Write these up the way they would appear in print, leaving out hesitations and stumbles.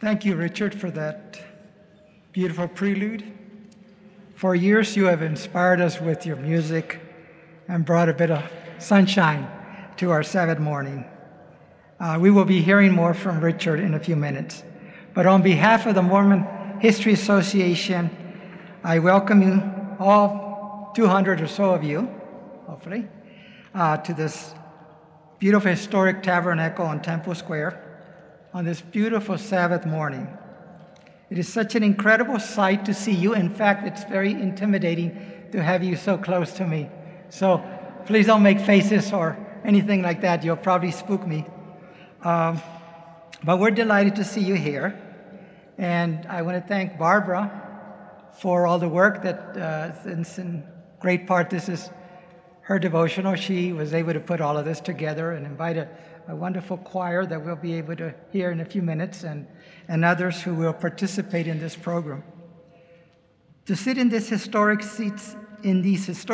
Thank you, Richard, for that beautiful prelude. For years, you have inspired us with your music and brought a bit of sunshine to our Sabbath morning. We will be hearing more from Richard in a few minutes. But on behalf of the Mormon History Association, I welcome you, all 200 or so of you, hopefully, to this beautiful historic tabernacle on Temple Square on this beautiful Sabbath morning. It is such an incredible sight to see you. In fact, it's very intimidating to have you so close to me. So please don't make faces or anything like that. You'll probably spook me. But we're delighted to see you here. And I want to thank Barbara for all the work that, since in great part this is her devotional, she was able to put all of this together and invite a wonderful choir that we'll be able to hear in a few minutes and others who will participate in this program. To sit in these historic seats, and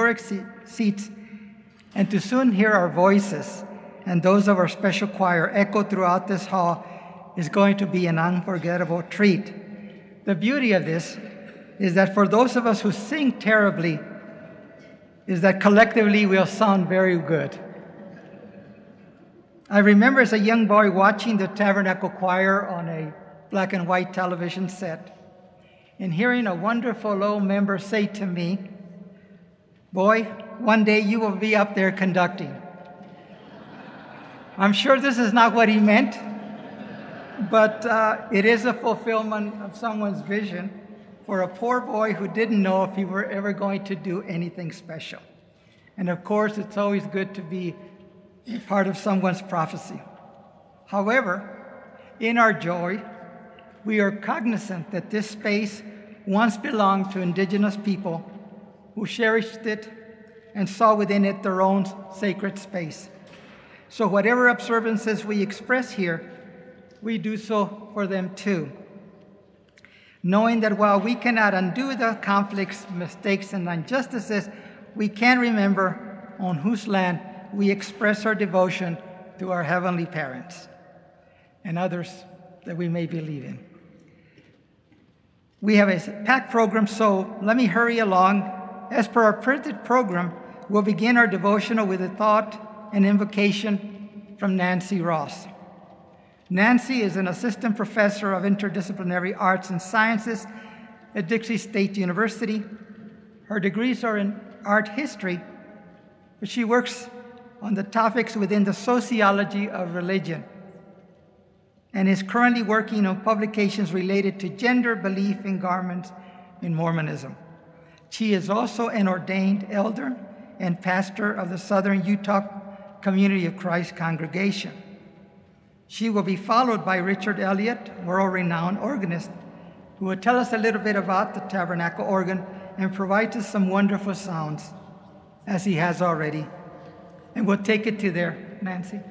to soon hear our voices and those of our special choir echo throughout this hall is going to be an unforgettable treat. The beauty of this is that for those of us who sing terribly, is that collectively we'll sound very good. I remember as a young boy watching the Tabernacle Choir on a black and white television set and hearing a wonderful old member say to me, "Boy, one day you will be up there conducting." I'm sure this is not what he meant, but it is a fulfillment of someone's vision for a poor boy who didn't know if he were ever going to do anything special. And of course, it's always good to be part of someone's prophecy. However, in our joy, we are cognizant that this space once belonged to indigenous people who cherished it and saw within it their own sacred space. So whatever observances we express here, we do so for them too, knowing that while we cannot undo the conflicts, mistakes, and injustices, we can remember on whose land we express our devotion to our heavenly parents and others that we may believe in. We have a packed program, so let me hurry along. As per our printed program, we'll begin our devotional with a thought and invocation from Nancy Ross. Nancy is an assistant professor of interdisciplinary arts and sciences at Dixie State University. Her degrees are in art history, but she works on the topics within the sociology of religion and is currently working on publications related to gender belief in garments in Mormonism. She is also an ordained elder and pastor of the Southern Utah Community of Christ congregation. She will be followed by Richard Elliott, world-renowned organist, who will tell us a little bit about the tabernacle organ and provide us some wonderful sounds, as he has already. And we'll take it to there. Nancy.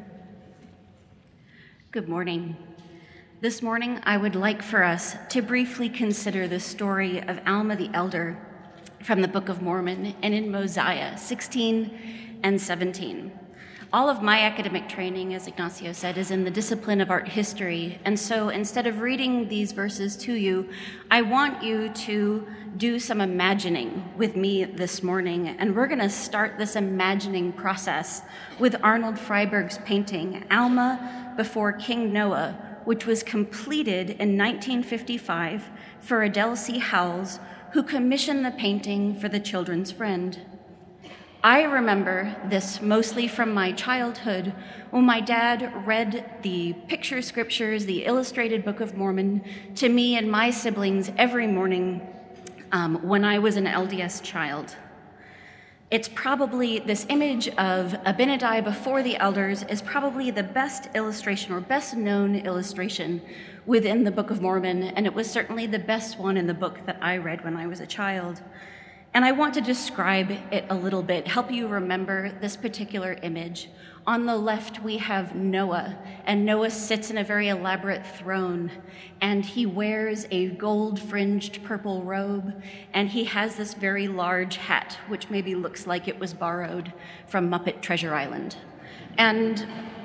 Good morning. This morning, I would like for us to briefly consider the story of Alma the Elder from the Book of Mormon and in Mosiah 16 and 17. All of my academic training, as Ignacio said, is in the discipline of art history. And so instead of reading these verses to you, I want you to do some imagining with me this morning. And we're going to start this imagining process with Arnold Freiberg's painting, Alma Before King Noah, which was completed in 1955 for Adele C. Howells, who commissioned the painting for the Children's Friend. I remember this mostly from my childhood when my dad read the picture scriptures, the illustrated Book of Mormon, to me and my siblings every morning when I was an LDS child. It's probably, this image of Abinadi before the elders is probably the best illustration or best known illustration within the Book of Mormon, and it was certainly the best one in the book that I read when I was a child. And I want to describe it a little bit, help you remember this particular image. On the left, we have Noah, and Noah sits in a very elaborate throne, and he wears a gold-fringed purple robe, and he has this very large hat, which maybe looks like it was borrowed from Muppet Treasure Island. And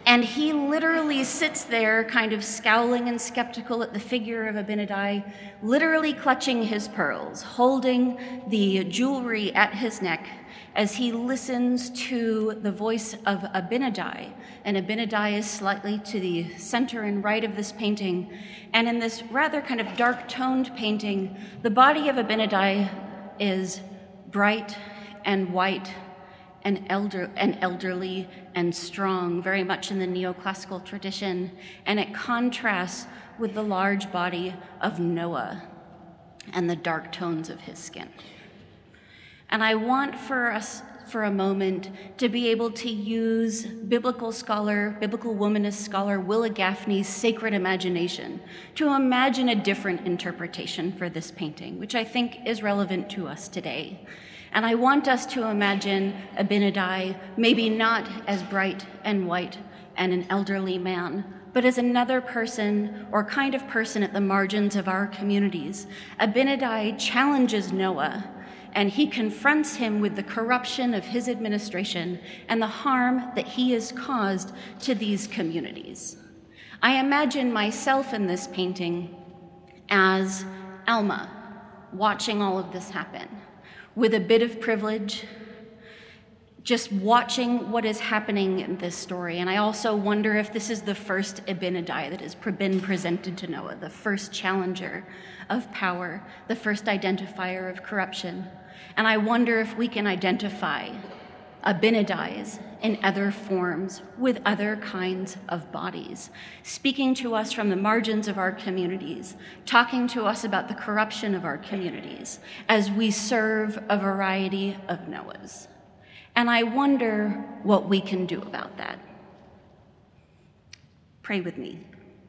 And he literally sits there kind of scowling and skeptical at the figure of Abinadi, literally clutching his pearls, holding the jewelry at his neck as he listens to the voice of Abinadi. And Abinadi is slightly to the center and right of this painting. And in this rather kind of dark-toned painting, the body of Abinadi is bright and white and elderly and strong, very much in the neoclassical tradition, and it contrasts with the large body of Noah and the dark tones of his skin. And I want for us, for a moment, to be able to use biblical womanist scholar Willa Gaffney's sacred imagination to imagine a different interpretation for this painting, which I think is relevant to us today. And I want us to imagine Abinadi maybe not as bright and white and an elderly man, but as another person or kind of person at the margins of our communities. Abinadi challenges Noah, and he confronts him with the corruption of his administration and the harm that he has caused to these communities. I imagine myself in this painting as Alma, watching all of this happen, with a bit of privilege, just watching what is happening in this story. And I also wonder if this is the first Abinadi that has been presented to Noah, the first challenger of power, the first identifier of corruption. And I wonder if we can identify Abinadis in other forms with other kinds of bodies, speaking to us from the margins of our communities, talking to us about the corruption of our communities as we serve a variety of Noahs. And I wonder what we can do about that. Pray with me.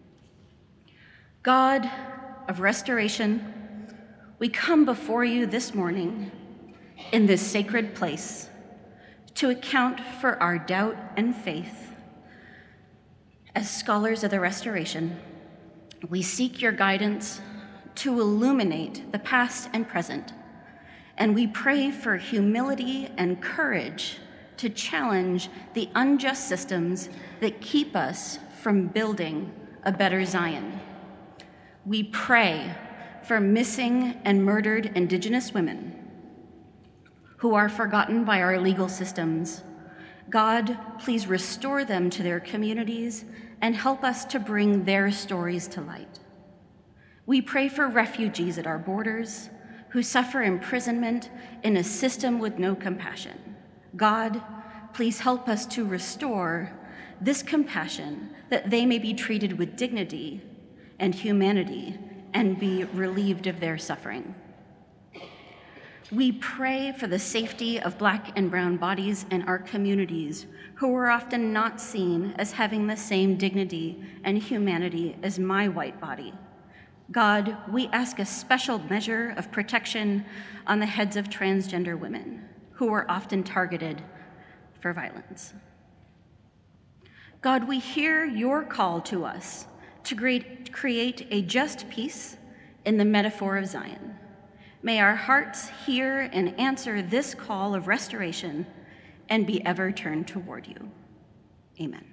God of restoration, we come before you this morning in this sacred place to account for our doubt and faith. As scholars of the Restoration, we seek your guidance to illuminate the past and present, and we pray for humility and courage to challenge the unjust systems that keep us from building a better Zion. We pray for missing and murdered Indigenous women who are forgotten by our legal systems. God, please restore them to their communities and help us to bring their stories to light. We pray for refugees at our borders who suffer imprisonment in a system with no compassion. God, please help us to restore this compassion that they may be treated with dignity and humanity and be relieved of their suffering. We pray for the safety of Black and brown bodies in our communities who are often not seen as having the same dignity and humanity as my white body. God, we ask a special measure of protection on the heads of transgender women who are often targeted for violence. God, we hear your call to us to create a just peace in the metaphor of Zion. May our hearts hear and answer this call of restoration and be ever turned toward you. Amen.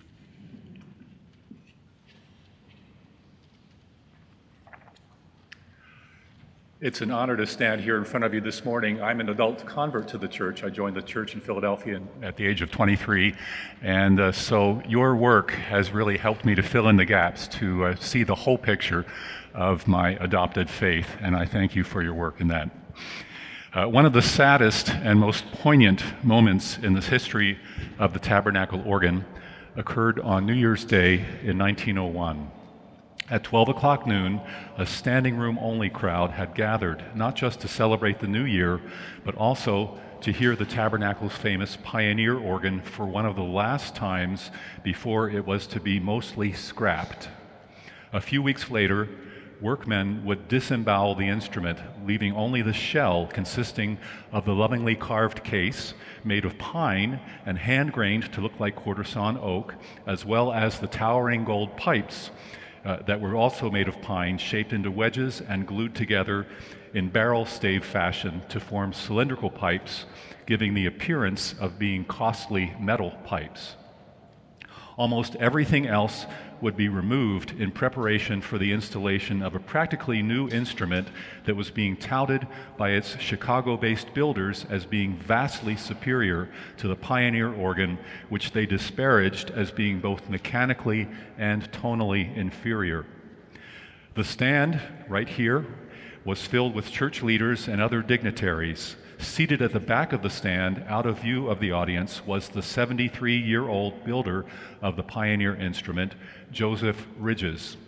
It's an honor to stand here in front of you this morning. I'm an adult convert to the church. I joined the church in Philadelphia at the age of 23, and so your work has really helped me to fill in the gaps, to see the whole picture of my adopted faith, and I thank you for your work in that. One of the saddest and most poignant moments in the history of the Tabernacle organ occurred on New Year's Day in 1901. At 12 o'clock noon, a standing room only crowd had gathered, not just to celebrate the new year, but also to hear the Tabernacle's famous pioneer organ for one of the last times before it was to be mostly scrapped. A few weeks later, workmen would disembowel the instrument, leaving only the shell consisting of the lovingly carved case made of pine and hand-grained to look like quarter-sawn oak, as well as the towering gold pipes that were also made of pine, shaped into wedges and glued together in barrel stave fashion to form cylindrical pipes, giving the appearance of being costly metal pipes. Almost everything else would be removed in preparation for the installation of a practically new instrument that was being touted by its Chicago-based builders as being vastly superior to the Pioneer organ, which they disparaged as being both mechanically and tonally inferior. The stand, right here, was filled with church leaders and other dignitaries. Seated at the back of the stand, out of view of the audience, was the 73-year-old builder of the Pioneer instrument, Joseph Ridges.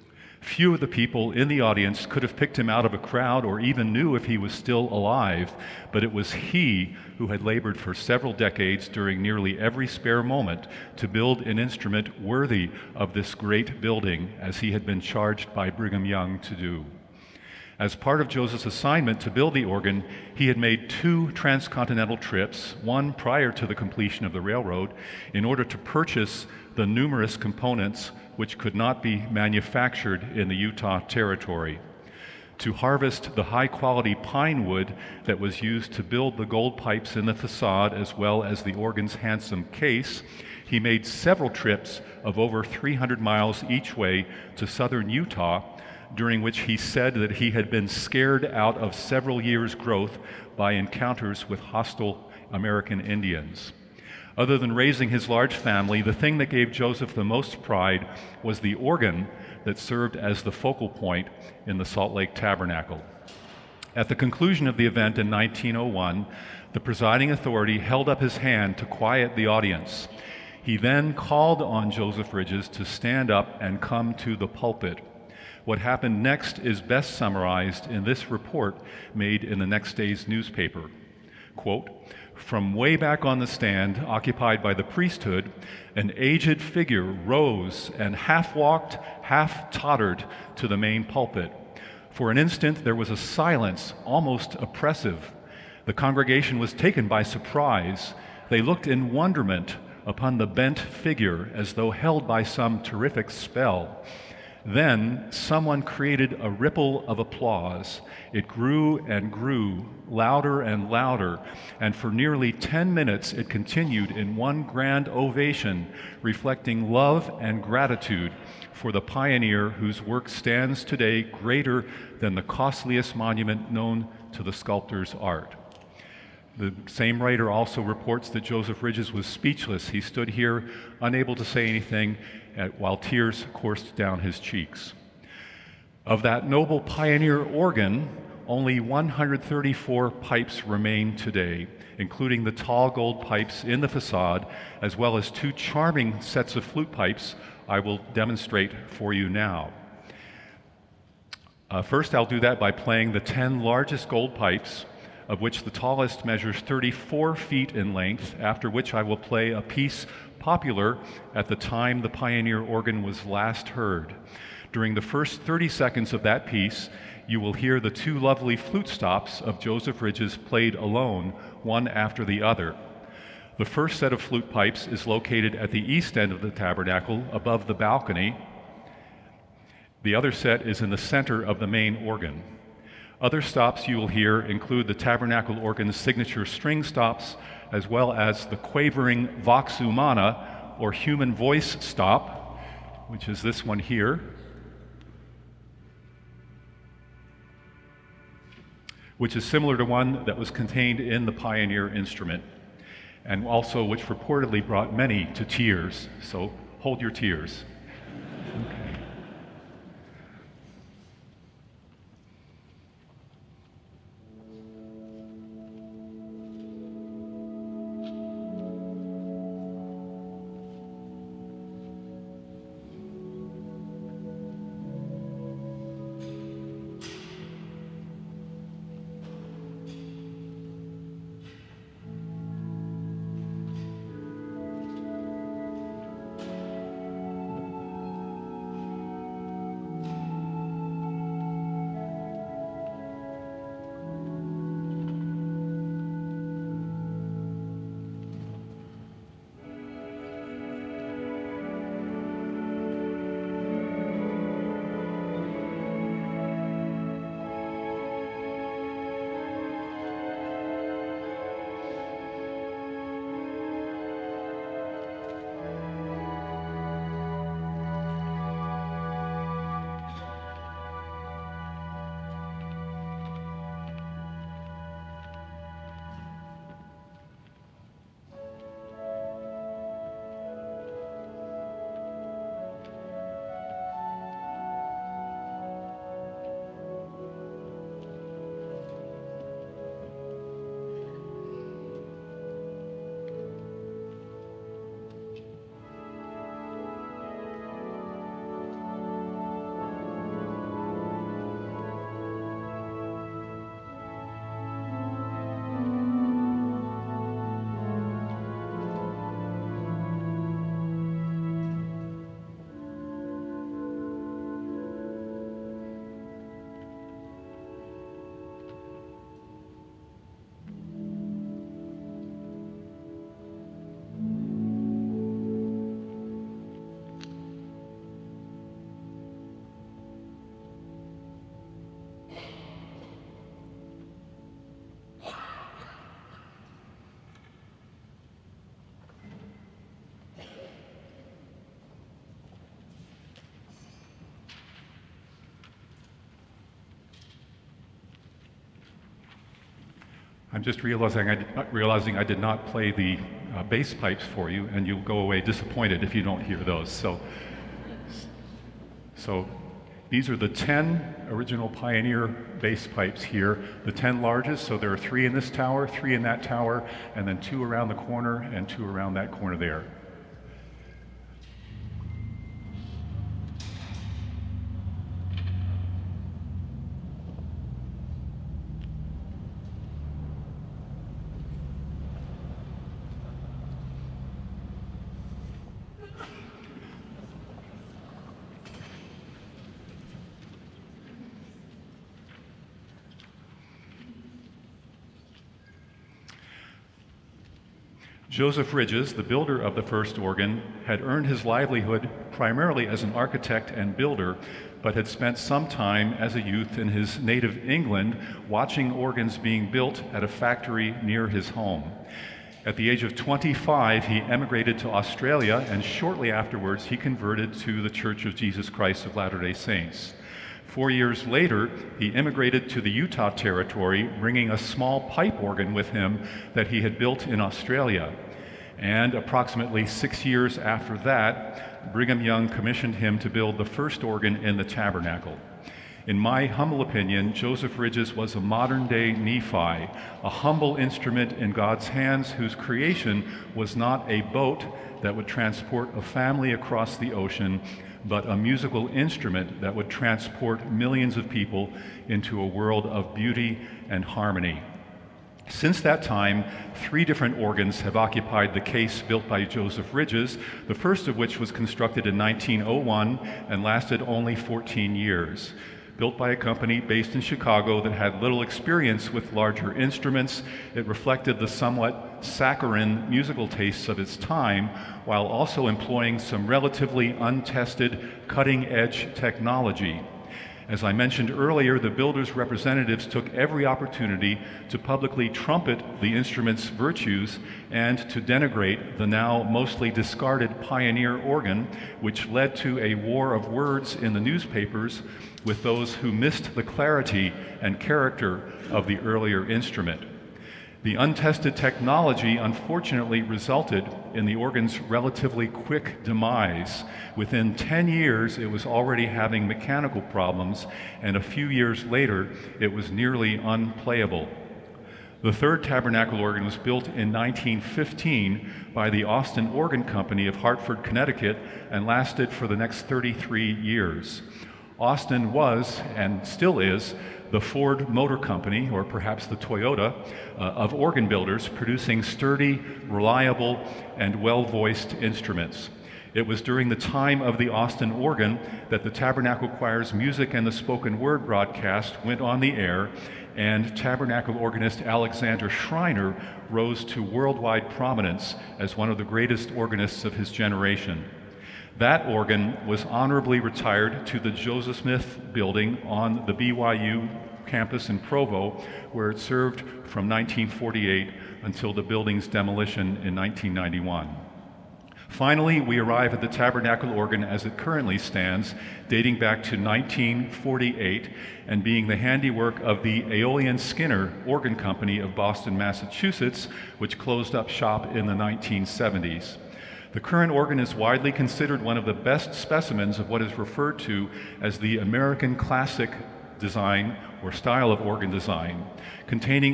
Few of the people in the audience could have picked him out of a crowd or even knew if he was still alive, but it was he who had labored for several decades during nearly every spare moment to build an instrument worthy of this great building, as he had been charged by Brigham Young to do. As part of Joseph's assignment to build the organ, he had made 2 transcontinental trips, one prior to the completion of the railroad, in order to purchase the numerous components which could not be manufactured in the Utah Territory. To harvest the high-quality pine wood that was used to build the gold pipes in the facade as well as the organ's handsome case, he made several trips of over 300 miles each way to southern Utah, during which he said that he had been scared out of several years' growth by encounters with hostile American Indians. Other than raising his large family, the thing that gave Joseph the most pride was the organ that served as the focal point in the Salt Lake Tabernacle. At the conclusion of the event in 1901, the presiding authority held up his hand to quiet the audience. He then called on Joseph Ridges to stand up and come to the pulpit. What happened next is best summarized in this report made in the next day's newspaper. Quote, "From way back on the stand, occupied by the priesthood, an aged figure rose and half walked, half tottered to the main pulpit. For an instant there was a silence, almost oppressive. The congregation was taken by surprise. They looked in wonderment upon the bent figure as though held by some terrific spell. Then someone created a ripple of applause. It grew and grew, louder and louder, and for nearly 10 minutes it continued in one grand ovation, reflecting love and gratitude for the pioneer whose work stands today greater than the costliest monument known to the sculptor's art." The same writer also reports that Joseph Ridges was speechless. He stood here unable to say anything while tears coursed down his cheeks. Of that noble pioneer organ, only 134 pipes remain today, including the tall gold pipes in the facade, as well as 2 charming sets of flute pipes I will demonstrate for you now. First, I'll do that by playing the 10 largest gold pipes, of which the tallest measures 34 feet in length, after which I will play a piece popular at the time the Pioneer organ was last heard. During the first 30 seconds of that piece, you will hear the 2 lovely flute stops of Joseph Ridges played alone, one after the other. The first set of flute pipes is located at the east end of the tabernacle, above the balcony. The other set is in the center of the main organ. Other stops you will hear include the tabernacle organ's signature string stops, as well as the quavering vox humana, or human voice stop, which is this one here, which is similar to one that was contained in the Pioneer instrument, and also which reportedly brought many to tears. So hold your tears. Okay. I'm just realizing I did not play the bass pipes for you, and you'll go away disappointed if you don't hear those. So these are the 10 original Pioneer bass pipes here, the 10 largest. So there are 3 in this tower, 3 in that tower, and then 2 around the corner and 2 around that corner there. Joseph Ridges, the builder of the first organ, had earned his livelihood primarily as an architect and builder, but had spent some time as a youth in his native England watching organs being built at a factory near his home. At the age of 25, he emigrated to Australia, and shortly afterwards he converted to the Church of Jesus Christ of Latter-day Saints. 4 years later, he immigrated to the Utah Territory, bringing a small pipe organ with him that he had built in Australia. And approximately 6 years after that, Brigham Young commissioned him to build the first organ in the tabernacle. In my humble opinion, Joseph Ridges was a modern-day Nephi, a humble instrument in God's hands whose creation was not a boat that would transport a family across the ocean, but a musical instrument that would transport millions of people into a world of beauty and harmony. Since that time, 3 different organs have occupied the case built by Joseph Ridges, the first of which was constructed in 1901 and lasted only 14 years. Built by a company based in Chicago that had little experience with larger instruments, it reflected the somewhat saccharine musical tastes of its time, while also employing some relatively untested, cutting-edge technology. As I mentioned earlier, the builder's representatives took every opportunity to publicly trumpet the instrument's virtues and to denigrate the now mostly discarded Pioneer organ, which led to a war of words in the newspapers with those who missed the clarity and character of the earlier instrument. The untested technology unfortunately resulted in the organ's relatively quick demise. Within 10 years, it was already having mechanical problems, and a few years later, it was nearly unplayable. The third tabernacle organ was built in 1915 by the Austin Organ Company of Hartford, Connecticut, and lasted for the next 33 years. Austin was, and still is, the Ford Motor Company, or perhaps the Toyota, of organ builders, producing sturdy, reliable, and well-voiced instruments. It was during the time of the Austin organ that the Tabernacle Choir's music and the spoken word broadcast went on the air, and Tabernacle organist Alexander Schreiner rose to worldwide prominence as one of the greatest organists of his generation. That organ was honorably retired to the Joseph Smith Building on the BYU campus in Provo, where it served from 1948 until the building's demolition in 1991. Finally, we arrive at the tabernacle organ as it currently stands, dating back to 1948 and being the handiwork of the Aeolian Skinner Organ Company of Boston, Massachusetts, which closed up shop in the 1970s. The current organ is widely considered one of the best specimens of what is referred to as the American classic design or style of organ design. Containing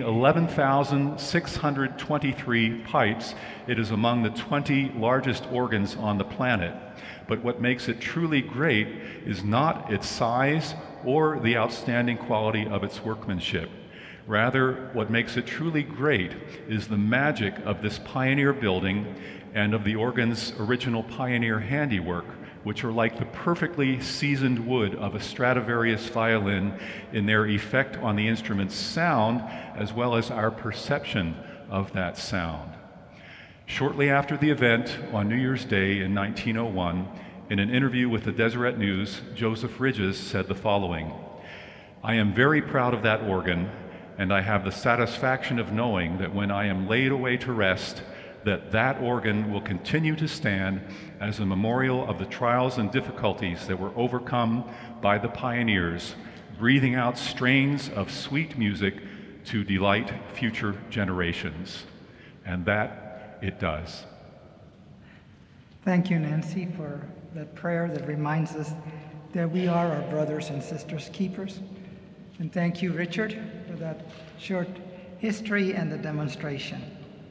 11,623 pipes, it is among the 20 largest organs on the planet. But what makes it truly great is not its size or the outstanding quality of its workmanship. Rather, what makes it truly great is the magic of this pioneer building and of the organ's original pioneer handiwork, which are like the perfectly seasoned wood of a Stradivarius violin in their effect on the instrument's sound, as well as our perception of that sound. Shortly after the event, on New Year's Day in 1901, in an interview with the Deseret News, Joseph Ridges said the following: "I am very proud of that organ, and I have the satisfaction of knowing that when I am laid away to rest, that organ will continue to stand as a memorial of the trials and difficulties that were overcome by the pioneers, breathing out strains of sweet music to delight future generations. And that it does. Thank you, Nancy, for that prayer that reminds us that we are our brothers and sisters' keepers. And thank you, Richard, for that short history and the demonstration.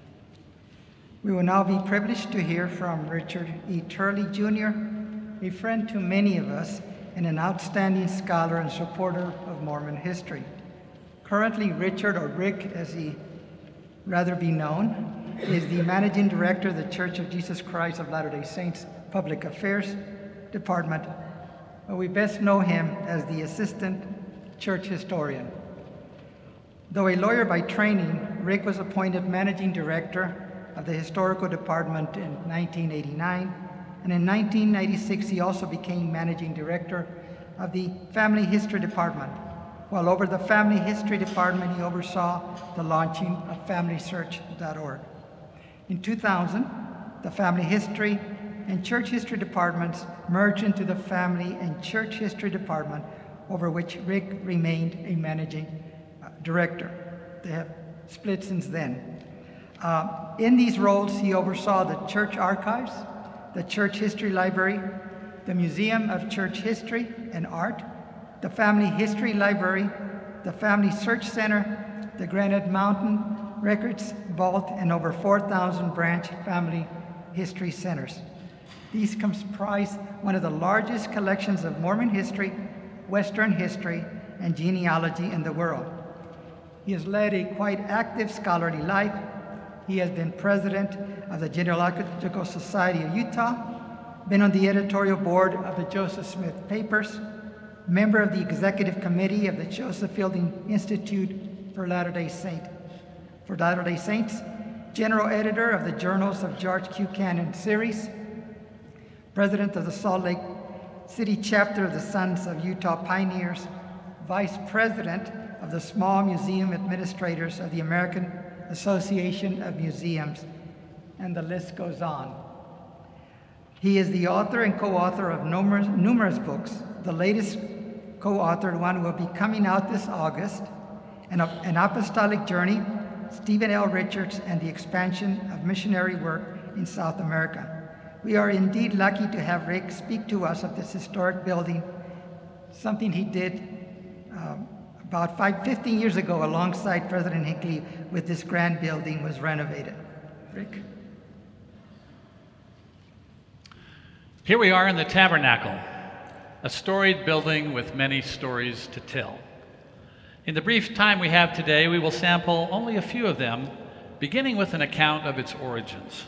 We will now be privileged to hear from Richard E. Turley, Jr., a friend to many of us and an outstanding scholar and supporter of Mormon history. Currently, Richard, or Rick as he rather be known, is the Managing Director of the Church of Jesus Christ of Latter-day Saints Public Affairs Department, but we best know him as the Assistant Church Historian. Though a lawyer by training, Rick was appointed Managing Director of the Historical Department in 1989, and in 1996 he also became Managing Director of the Family History Department. While over the Family History Department, he oversaw the launching of FamilySearch.org. In 2000, the Family History and Church History Departments merged into the Family and Church History Department, over which Rick remained a Managing Director. They have split since then. In these roles, he oversaw the Church Archives, the Church History Library, the Museum of Church History and Art, the Family History Library, the Family Search Center, the Granite Mountain Records Vault, and over 4,000 branch family history centers. These comprise one of the largest collections of Mormon history, Western history, and genealogy in the world. He has led a quite active scholarly life. He has been president of the Genealogical Society of Utah, been on the editorial board of the Joseph Smith Papers, member of the executive committee of the Joseph Fielding Institute for Latter-day Saints, general editor of the Journals of George Q. Cannon series, president of the Salt Lake City chapter of the Sons of Utah Pioneers, vice president of the Small Museum Administrators of the American Association of Museums, and the list goes on. He is the author and co-author of numerous books. The latest co-authored one will be coming out this August, An Apostolic Journey, Stephen L. Richards, and the Expansion of Missionary Work in South America. We are indeed lucky to have Rick speak to us of this historic building, something he did about 15 years ago alongside President Hinckley with this grand building was renovated. Rick? Here we are in the Tabernacle, a storied building with many stories to tell. In the brief time we have today, we will sample only a few of them, beginning with an account of its origins.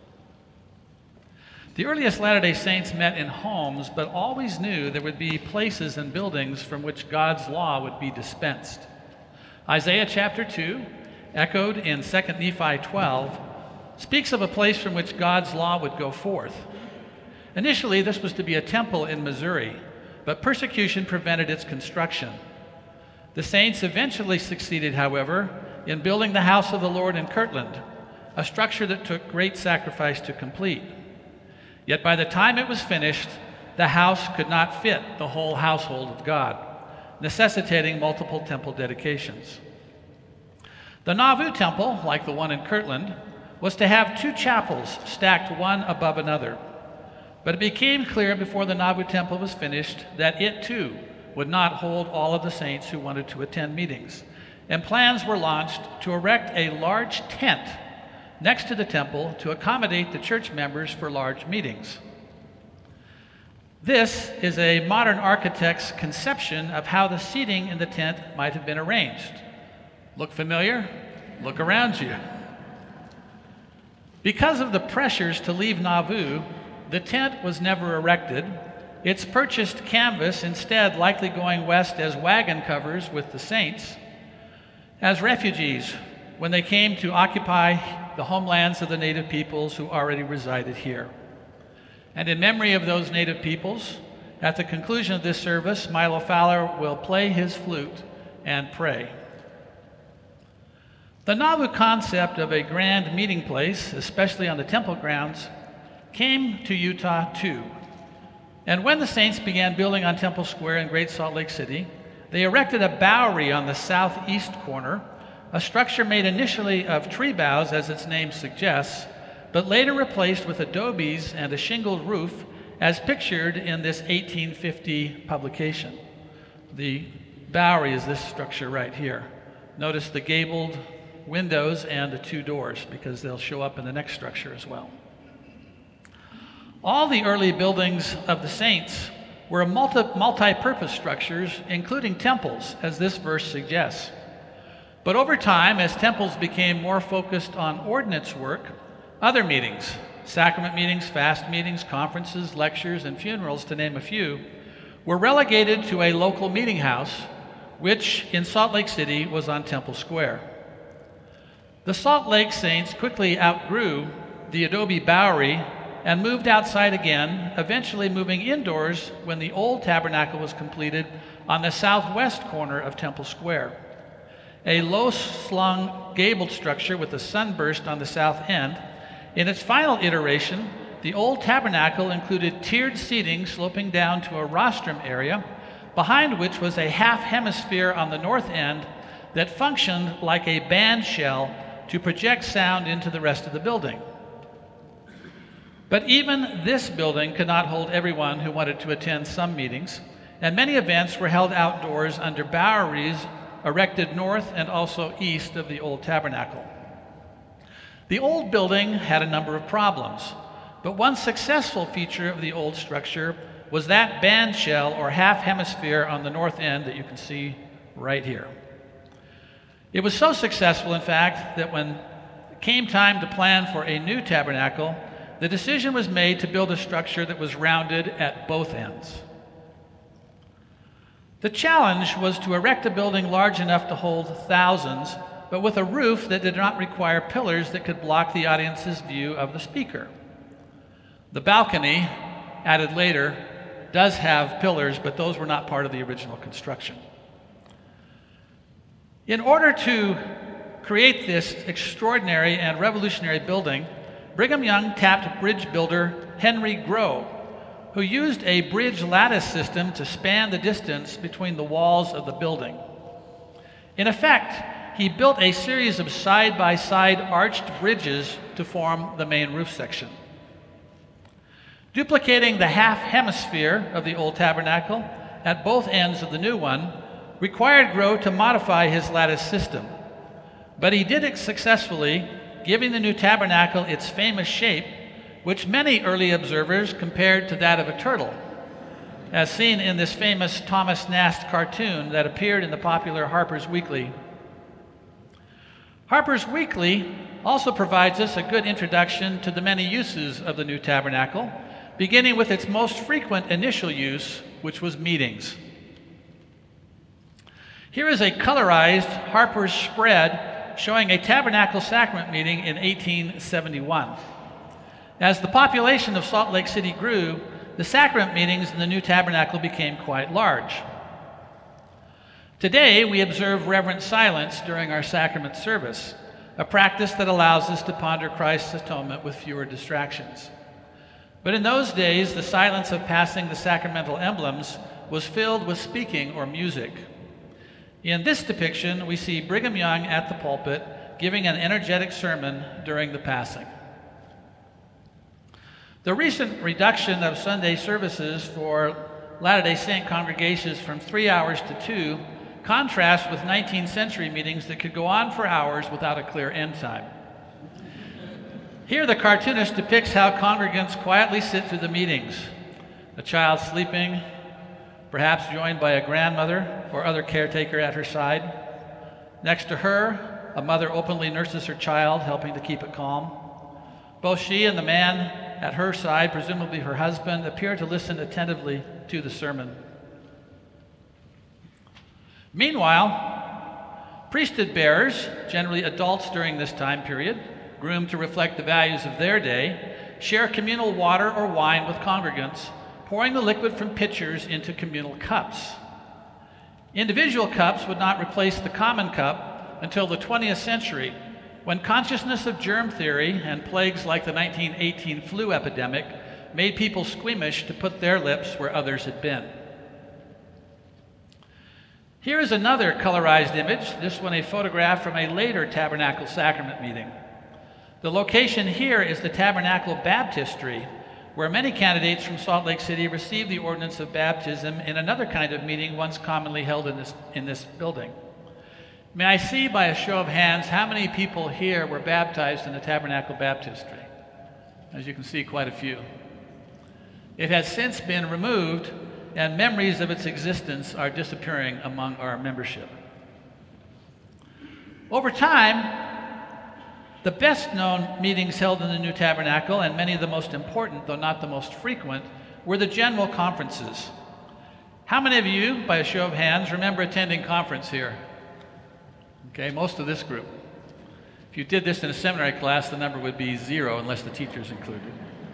The earliest Latter-day Saints met in homes, but always knew there would be places and buildings from which God's law would be dispensed. Isaiah chapter 2, echoed in 2 Nephi 12, speaks of a place from which God's law would go forth. Initially, this was to be a temple in Missouri, but persecution prevented its construction. The saints eventually succeeded, however, in building the house of the Lord in Kirtland, a structure that took great sacrifice to complete. Yet by the time it was finished, the house could not fit the whole household of God, necessitating multiple temple dedications. The Nauvoo temple, like the one in Kirtland, was to have two chapels stacked one above another. But it became clear before the Nauvoo temple was finished that it too would not hold all of the saints who wanted to attend meetings, and plans were launched to erect a large tent next to the temple to accommodate the church members for large meetings. This is a modern architect's conception of how the seating in the tent might have been arranged. Look familiar? Look around you. Because of the pressures to leave Nauvoo, the tent was never erected. Its purchased canvas instead likely going west as wagon covers with the saints, as refugees when they came to occupy the homelands of the native peoples who already resided here. And in memory of those native peoples, at the conclusion of this service, Milo Fowler will play his flute and pray. The Nauvoo concept of a grand meeting place, especially on the temple grounds, came to Utah too. And when the saints began building on Temple Square in Great Salt Lake City, they erected a bowery on the southeast corner a structure made initially of tree boughs, as its name suggests, but later replaced with adobes and a shingled roof, as pictured in this 1850 publication. The Bowery is this structure right here. Notice the gabled windows and the two doors, because they'll show up in the next structure as well. All the early buildings of the saints were multi-purpose structures, including temples, as this verse suggests. But over time, as temples became more focused on ordinance work, other meetings, sacrament meetings, fast meetings, conferences, lectures, and funerals, to name a few, were relegated to a local meeting house, which in Salt Lake City was on Temple Square. The Salt Lake Saints quickly outgrew the adobe Bowery and moved outside again, eventually moving indoors when the old tabernacle was completed on the southwest corner of Temple Square. A low-slung gabled structure with a sunburst on the south end. In its final iteration, the old tabernacle included tiered seating sloping down to a rostrum area, behind which was a half hemisphere on the north end that functioned like a band shell to project sound into the rest of the building. But even this building could not hold everyone who wanted to attend some meetings, and many events were held outdoors under Boweries erected north and also east of the old tabernacle. The old building had a number of problems, but one successful feature of the old structure was that band shell or half hemisphere on the north end that you can see right here. It was so successful, in fact, that when it came time to plan for a new tabernacle, the decision was made to build a structure that was rounded at both ends. The challenge was to erect a building large enough to hold thousands, but with a roof that did not require pillars that could block the audience's view of the speaker. The balcony, added later, does have pillars, but those were not part of the original construction. In order to create this extraordinary and revolutionary building, Brigham Young tapped bridge builder Henry Grow, who used a bridge lattice system to span the distance between the walls of the building. In effect, he built a series of side-by-side arched bridges to form the main roof section. Duplicating the half hemisphere of the old tabernacle at both ends of the new one required Grow to modify his lattice system. But he did it successfully, giving the new tabernacle its famous shape, which many early observers compared to that of a turtle, as seen in this famous Thomas Nast cartoon that appeared in the popular Harper's Weekly. Harper's Weekly also provides us a good introduction to the many uses of the new tabernacle, beginning with its most frequent initial use, which was meetings. Here is a colorized Harper's spread showing a tabernacle sacrament meeting in 1871. As the population of Salt Lake City grew, the sacrament meetings in the new tabernacle became quite large. Today, we observe reverent silence during our sacrament service, a practice that allows us to ponder Christ's atonement with fewer distractions. But in those days, the silence of passing the sacramental emblems was filled with speaking or music. In this depiction, we see Brigham Young at the pulpit giving an energetic sermon during the passing. The recent reduction of Sunday services for Latter-day Saint congregations from 3 hours to 2 contrasts with 19th century meetings that could go on for hours without a clear end time. Here the cartoonist depicts how congregants quietly sit through the meetings. A child sleeping, perhaps joined by a grandmother or other caretaker at her side. Next to her, a mother openly nurses her child, helping to keep it calm. Both she and the man at her side, presumably her husband, appear to listen attentively to the sermon. Meanwhile, priesthood bearers, generally adults during this time period, groomed to reflect the values of their day, share communal water or wine with congregants, pouring the liquid from pitchers into communal cups. Individual cups would not replace the common cup until the 20th century, when consciousness of germ theory and plagues like the 1918 flu epidemic made people squeamish to put their lips where others had been. Here is another colorized image, this one a photograph from a later Tabernacle Sacrament meeting. The location here is the Tabernacle Baptistry, where many candidates from Salt Lake City received the ordinance of baptism in another kind of meeting once commonly held in this building. May I see by a show of hands how many people here were baptized in the Tabernacle Baptistry? As you can see, quite a few. It has since been removed, and memories of its existence are disappearing among our membership. Over time, the best-known meetings held in the New Tabernacle, and many of the most important, though not the most frequent, were the general conferences. How many of you, by a show of hands, remember attending conference here? Okay, most of this group. If you did this in a seminary class, the number would be 0 unless the teacher's included.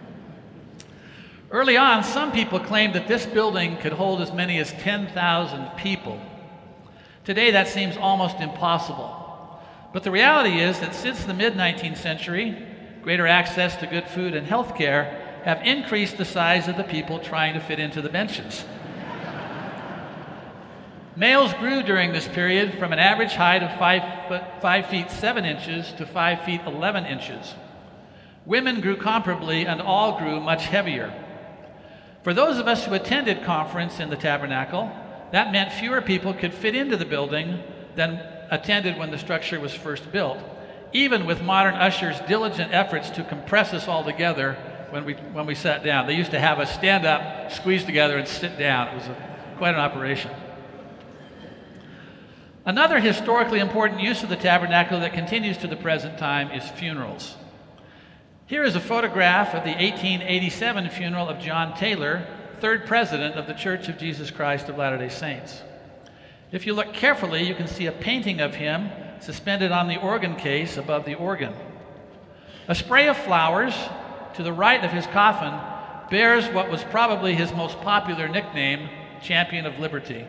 Early on, some people claimed that this building could hold as many as 10,000 people. Today, that seems almost impossible. But the reality is that since the mid-19th century, greater access to good food and health care have increased the size of the people trying to fit into the benches. Males grew during this period from an average height of 5 feet 7 inches to 5 feet 11 inches. Women grew comparably, and all grew much heavier. For those of us who attended conference in the Tabernacle, that meant fewer people could fit into the building than attended when the structure was first built, even with modern ushers' diligent efforts to compress us all together when we sat down. They used to have us stand up, squeeze together, and sit down. It was quite an operation. Another historically important use of the tabernacle that continues to the present time is funerals. Here is a photograph of the 1887 funeral of John Taylor, third president of the Church of Jesus Christ of Latter-day Saints. If you look carefully, you can see a painting of him suspended on the organ case above the organ. A spray of flowers to the right of his coffin bears what was probably his most popular nickname, Champion of Liberty.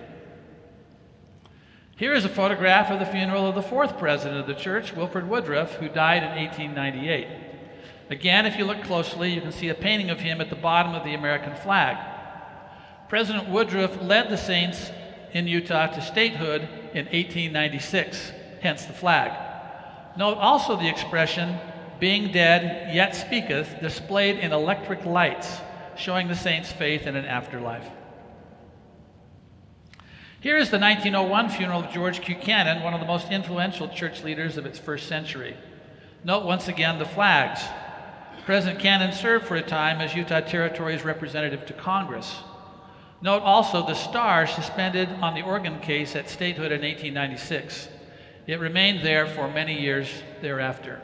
Here is a photograph of the funeral of the fourth president of the church, Wilford Woodruff, who died in 1898. Again, if you look closely, you can see a painting of him at the bottom of the American flag. President Woodruff led the Saints in Utah to statehood in 1896, hence the flag. Note also the expression, "being dead, yet speaketh," displayed in electric lights, showing the Saints' faith in an afterlife. Here is the 1901 funeral of George Buchanan, one of the most influential church leaders of its first century. Note once again the flags. President Cannon served for a time as Utah Territory's representative to Congress. Note also the star suspended on the organ case at statehood in 1896. It remained there for many years thereafter.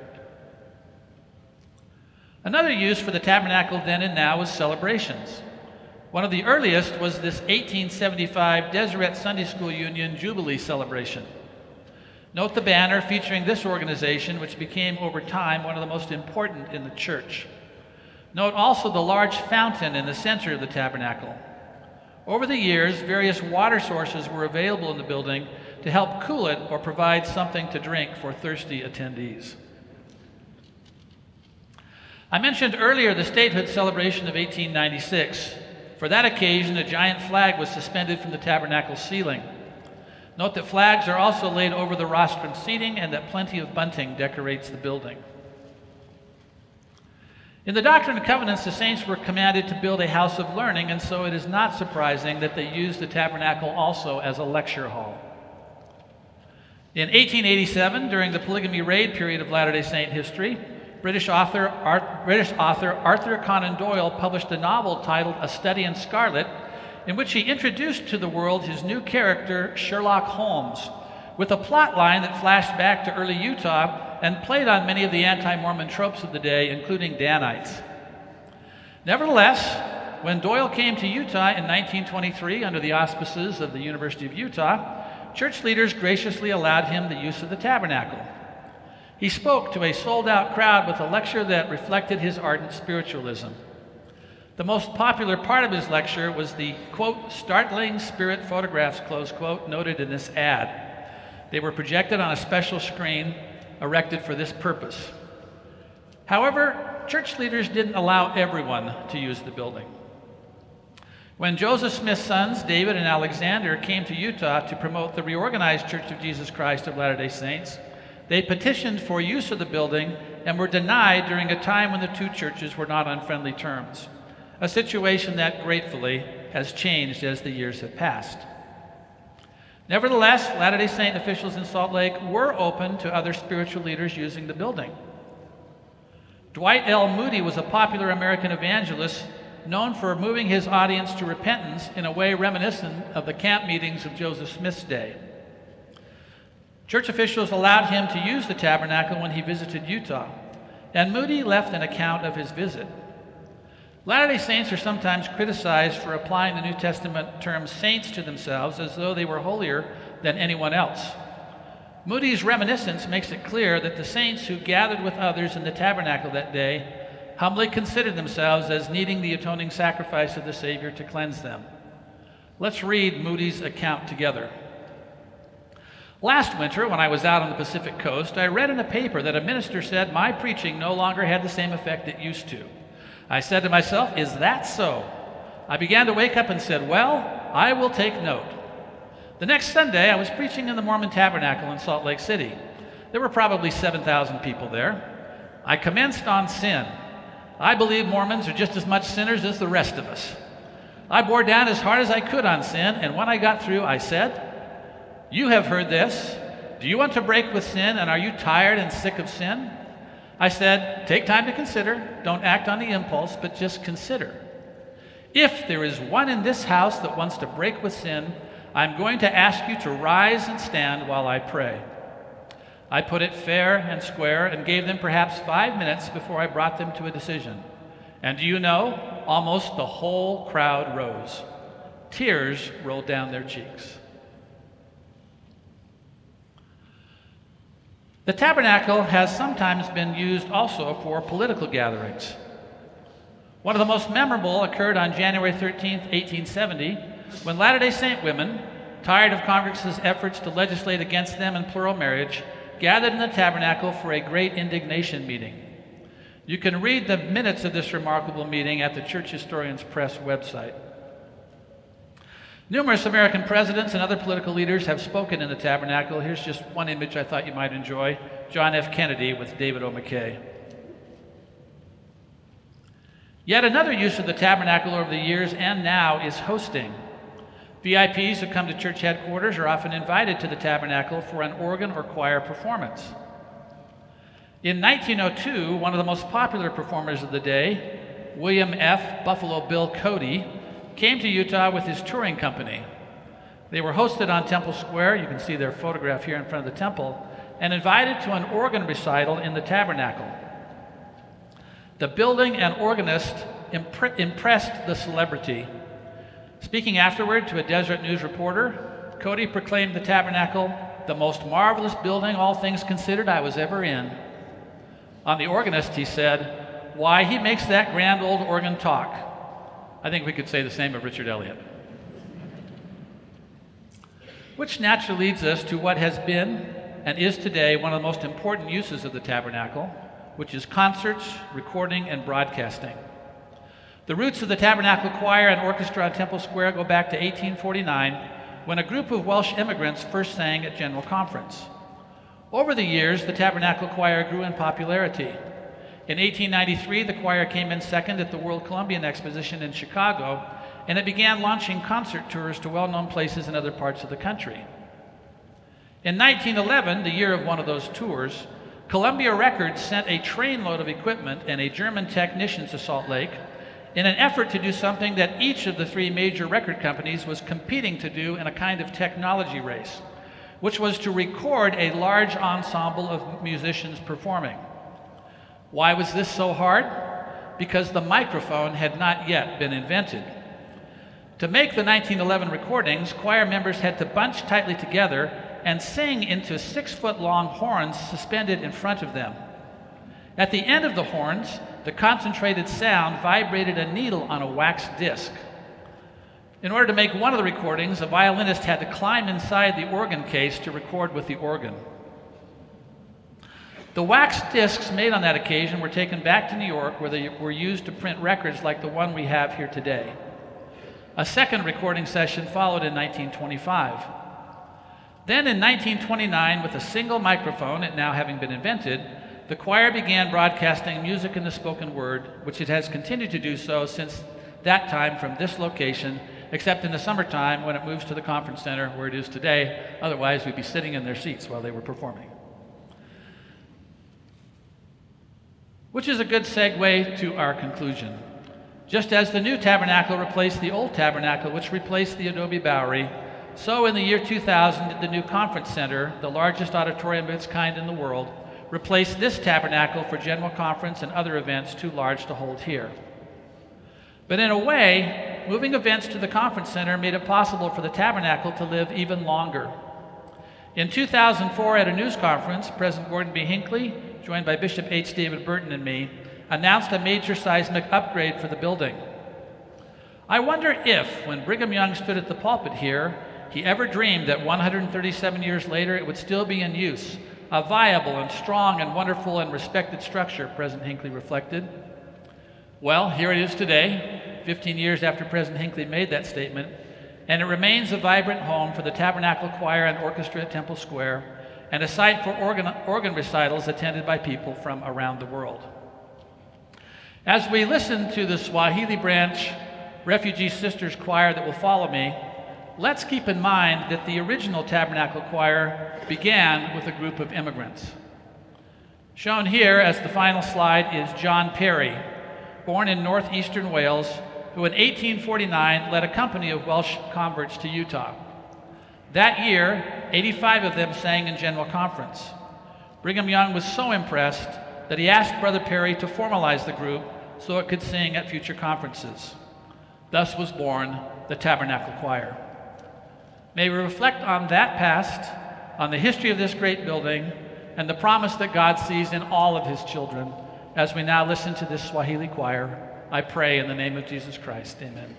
Another use for the tabernacle then and now was celebrations. One of the earliest was this 1875 Deseret Sunday School Union Jubilee celebration. Note the banner featuring this organization, which became over time one of the most important in the church. Note also the large fountain in the center of the tabernacle. Over the years, various water sources were available in the building to help cool it or provide something to drink for thirsty attendees. I mentioned earlier the statehood celebration of 1896. For that occasion, a giant flag was suspended from the tabernacle ceiling. Note that flags are also laid over the rostrum seating and that plenty of bunting decorates the building. In the Doctrine and Covenants, the saints were commanded to build a house of learning, and so it is not surprising that they used the tabernacle also as a lecture hall. In 1887, during the polygamy raid period of Latter-day Saint history, British author Arthur Conan Doyle published a novel titled A Study in Scarlet, in which he introduced to the world his new character, Sherlock Holmes, with a plot line that flashed back to early Utah and played on many of the anti-Mormon tropes of the day, including Danites. Nevertheless, when Doyle came to Utah in 1923 under the auspices of the University of Utah, church leaders graciously allowed him the use of the tabernacle. He spoke to a sold-out crowd with a lecture that reflected his ardent spiritualism. The most popular part of his lecture was the, quote, startling spirit photographs, close quote, noted in this ad. They were projected on a special screen erected for this purpose. However, church leaders didn't allow everyone to use the building. When Joseph Smith's sons, David and Alexander, came to Utah to promote the reorganized Church of Jesus Christ of Latter-day Saints, they petitioned for use of the building and were denied during a time when the two churches were not on friendly terms, a situation that gratefully has changed as the years have passed. Nevertheless, Latter-day Saint officials in Salt Lake were open to other spiritual leaders using the building. Dwight L. Moody was a popular American evangelist known for moving his audience to repentance in a way reminiscent of the camp meetings of Joseph Smith's day. Church officials allowed him to use the tabernacle when he visited Utah, and Moody left an account of his visit. Latter-day Saints are sometimes criticized for applying the New Testament term saints to themselves as though they were holier than anyone else. Moody's reminiscence makes it clear that the saints who gathered with others in the tabernacle that day humbly considered themselves as needing the atoning sacrifice of the Savior to cleanse them. Let's read Moody's account together. Last winter, when I was out on the Pacific coast, I read in a paper that a minister said my preaching no longer had the same effect it used to. I said to myself, is that so? I began to wake up and said, well, I will take note. The next Sunday, I was preaching in the Mormon Tabernacle in Salt Lake City. There were probably 7,000 people there. I commenced on sin. I believe Mormons are just as much sinners as the rest of us. I bore down as hard as I could on sin, and when I got through, I said, you have heard this. Do you want to break with sin, and are you tired and sick of sin? I said, take time to consider. Don't act on the impulse, but just consider. If there is one in this house that wants to break with sin, I'm going to ask you to rise and stand while I pray. I put it fair and square and gave them perhaps 5 minutes before I brought them to a decision. And do you know, almost the whole crowd rose. Tears rolled down their cheeks. The tabernacle has sometimes been used also for political gatherings. One of the most memorable occurred on January 13, 1870, when Latter-day Saint women, tired of Congress's efforts to legislate against them in plural marriage, gathered in the tabernacle for a great indignation meeting. You can read the minutes of this remarkable meeting at the Church Historians Press website. Numerous American presidents and other political leaders have spoken in the tabernacle. Here's just one image I thought you might enjoy. John F. Kennedy with David O. McKay. Yet another use of the tabernacle over the years and now is hosting. VIPs who come to church headquarters are often invited to the tabernacle for an organ or choir performance. In 1902, one of the most popular performers of the day, William F. Buffalo Bill Cody, came to Utah with his touring company. They were hosted on Temple Square, you can see their photograph here in front of the temple, and invited to an organ recital in the tabernacle. The building and organist impressed the celebrity. Speaking afterward to a Deseret News reporter, Cody proclaimed the tabernacle the most marvelous building, all things considered, I was ever in. On the organist, he said, why, he makes that grand old organ talk. I think we could say the same of Richard Elliott. Which naturally leads us to what has been and is today one of the most important uses of the tabernacle, which is concerts, recording, and broadcasting. The roots of the tabernacle choir and orchestra on Temple Square go back to 1849, when a group of Welsh immigrants first sang at General Conference. Over the years, the tabernacle choir grew in popularity. In 1893, the choir came in second at the World Columbian Exposition in Chicago, and it began launching concert tours to well-known places in other parts of the country. In 1911, the year of one of those tours, Columbia Records sent a trainload of equipment and a German technician to Salt Lake in an effort to do something that each of the three major record companies was competing to do in a kind of technology race, which was to record a large ensemble of musicians performing. Why was this so hard? Because the microphone had not yet been invented. To make the 1911 recordings, choir members had to bunch tightly together and sing into 6-foot-long horns suspended in front of them. At the end of the horns, the concentrated sound vibrated a needle on a wax disc. In order to make one of the recordings, a violinist had to climb inside the organ case to record with the organ. The wax discs made on that occasion were taken back to New York, where they were used to print records like the one we have here today. A second recording session followed in 1925. Then in 1929, with a single microphone, it now having been invented, the choir began broadcasting music in the spoken word, which it has continued to do so since that time from this location, except in the summertime when it moves to the conference center where it is today. Otherwise, we'd be sitting in their seats while they were performing. Which is a good segue to our conclusion. Just as the new tabernacle replaced the old tabernacle, which replaced the Adobe Bowery, so in the year 2000 did the new conference center, the largest auditorium of its kind in the world, replace this tabernacle for general conference and other events too large to hold here. But in a way, moving events to the conference center made it possible for the tabernacle to live even longer. In 2004, at a news conference, President Gordon B. Hinckley, joined by Bishop H. David Burton and me, announced a major seismic upgrade for the building. I wonder if, when Brigham Young stood at the pulpit here, he ever dreamed that 137 years later it would still be in use, a viable and strong and wonderful and respected structure, President Hinckley reflected. Well, here it is today, 15 years after President Hinckley made that statement, and it remains a vibrant home for the Tabernacle Choir and Orchestra at Temple Square, and a site for organ recitals attended by people from around the world. As we listen to the Swahili Branch Refugee Sisters Choir that will follow me, let's keep in mind that the original Tabernacle Choir began with a group of immigrants. Shown here as the final slide is John Perry, born in northeastern Wales, who in 1849 led a company of Welsh converts to Utah. That year, 85 of them sang in General Conference. Brigham Young was so impressed that he asked Brother Perry to formalize the group so it could sing at future conferences. Thus was born the Tabernacle Choir. May we reflect on that past, on the history of this great building, and the promise that God sees in all of his children as we now listen to this Swahili choir. I pray in the name of Jesus Christ. Amen.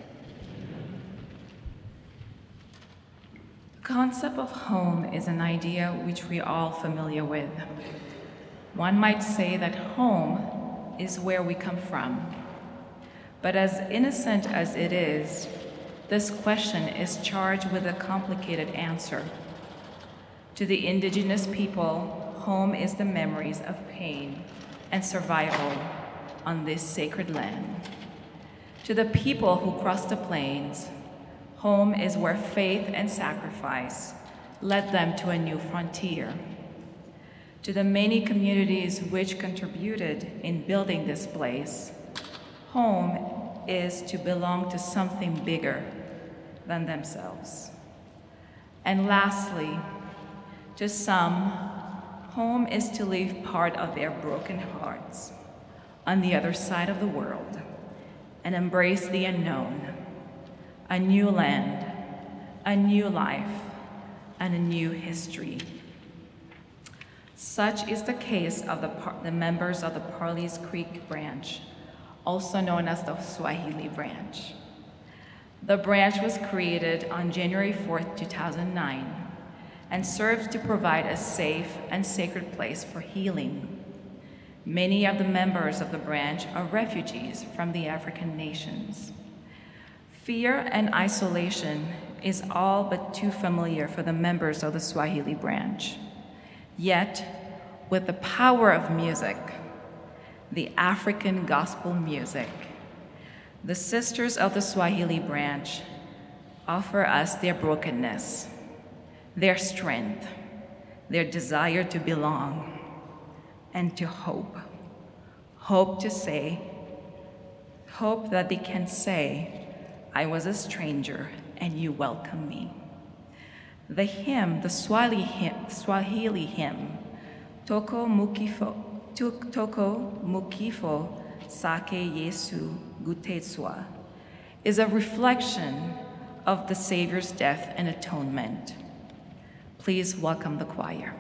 The concept of home is an idea which we are all familiar with. One might say that home is where we come from. But as innocent as it is, this question is charged with a complicated answer. To the indigenous people, home is the memories of pain and survival on this sacred land. To the people who crossed the plains, home is where faith and sacrifice led them to a new frontier. To the many communities which contributed in building this place, home is to belong to something bigger than themselves. And lastly, to some, home is to leave part of their broken hearts on the other side of the world and embrace the unknown, a new land, a new life, and a new history. Such is the case of the members of the Parleys Creek branch, also known as the Swahili branch. The branch was created on January 4th, 2009, and serves to provide a safe and sacred place for healing. Many of the members of the branch are refugees from the African nations. Fear and isolation is all but too familiar for the members of the Swahili branch. Yet, with the power of music, the African gospel music, the sisters of the Swahili branch offer us their brokenness, their strength, their desire to belong, and to hope. Hope that they can say, I was a stranger and you welcome me. The hymn, the Swahili hymn, Toko Mukifo Sake Yesu Gutetswa, is a reflection of the Savior's death and atonement. Please welcome the choir.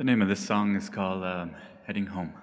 The name of this song is called Heading Home.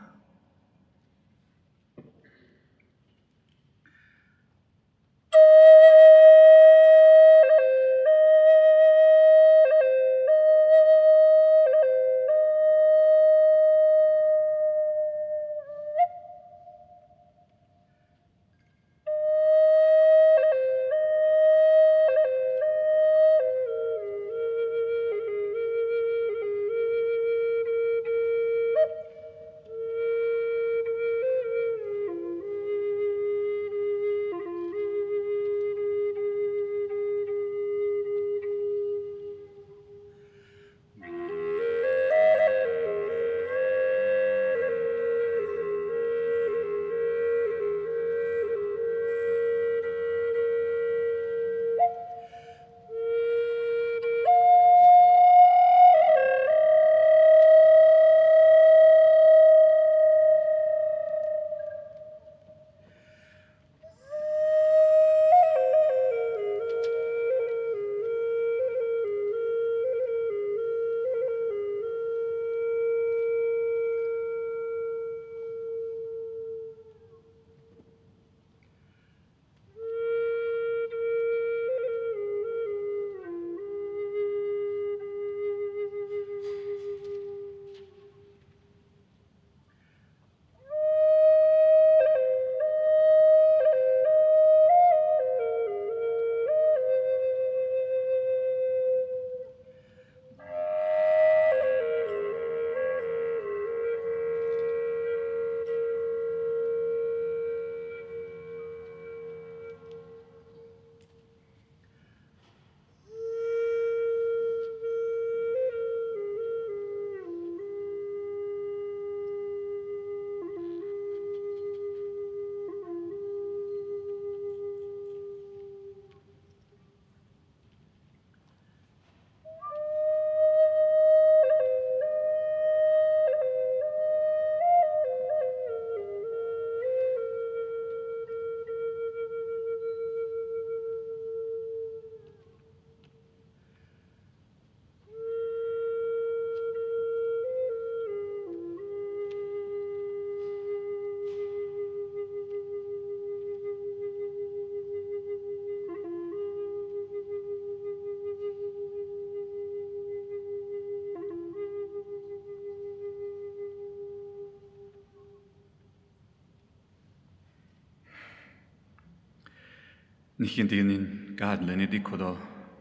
Nichindinin gadlen idi kodo.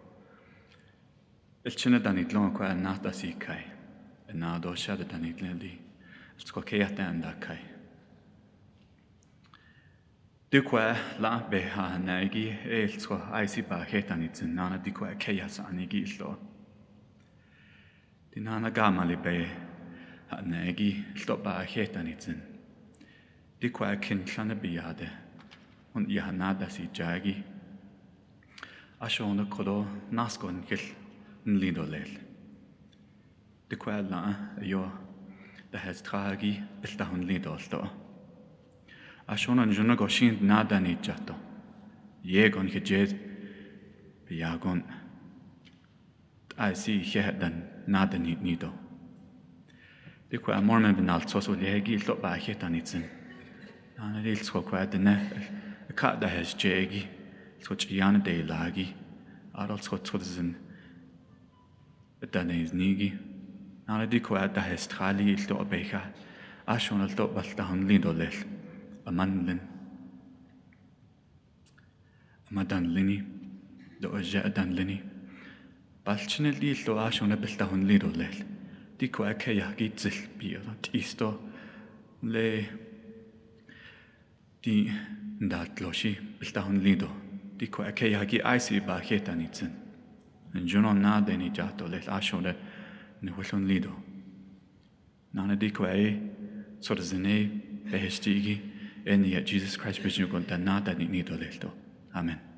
Elchina danit long qua nata si kai. Nado shada danit lendi. Sko keata anda kai. Du qua la beha nagi elsko aisi ba hetanit nana di qua keyas anigi lo. Dinana gamali be nagi sto ba hetanit. Di qua kin klana biade. Und ihr nada si jagi. Ashona kodo naskon kil nlido lel. De quella io da has tragi bilta hun lido sto. Ashona njuna goshin nada ni jato. Yegon hijed biagon. I see dan nada ni nido. De qua mormen benalt so legi sto ba hetanitsen. Ana lil sko qua de ne. Kat da has jegi, switch yana de lagi, adult scotsin, but then is nigi. Nana di qua da has trali il to becha, ashon al to baltahan lindolel, a manlin, a madan lini, do a jadan lini, balchinel il to ashon a baltahan lindolel, di qua kaya gitzil beer, tisto, le di. Dat loshi biltahun lido di ko akeyagi aisi ba hetanitsen njuno na deni jato le ashole ne hulun lido nana di ko sorzene behestigi eni Jesus Christ bisnu kon tanada ni nido lelto amen.